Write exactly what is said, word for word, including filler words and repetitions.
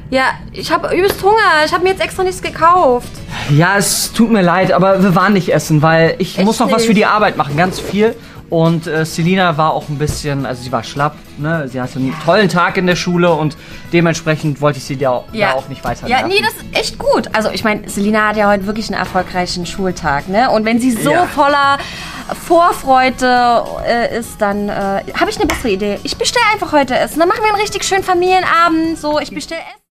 Ja, ich habe übelst Hunger. Ich habe mir jetzt extra nichts gekauft. Ja, es tut mir leid, aber wir waren nicht essen, weil ich Echt muss noch was nicht? für die Arbeit machen, ganz viel. Und äh, Selina war auch ein bisschen, also sie war schlapp, ne? Sie hatte einen tollen Tag in der Schule und dementsprechend wollte ich sie da, Ja. da auch nicht weiter Ja, nerven. nee, das ist echt gut. Also ich meine, Selina hat ja heute wirklich einen erfolgreichen Schultag, ne? Und wenn sie so Ja. voller Vorfreude äh, ist, dann äh, habe ich eine bessere Idee. Ich bestelle einfach heute Essen. Dann machen wir einen richtig schönen Familienabend. So, ich bestelle Essen.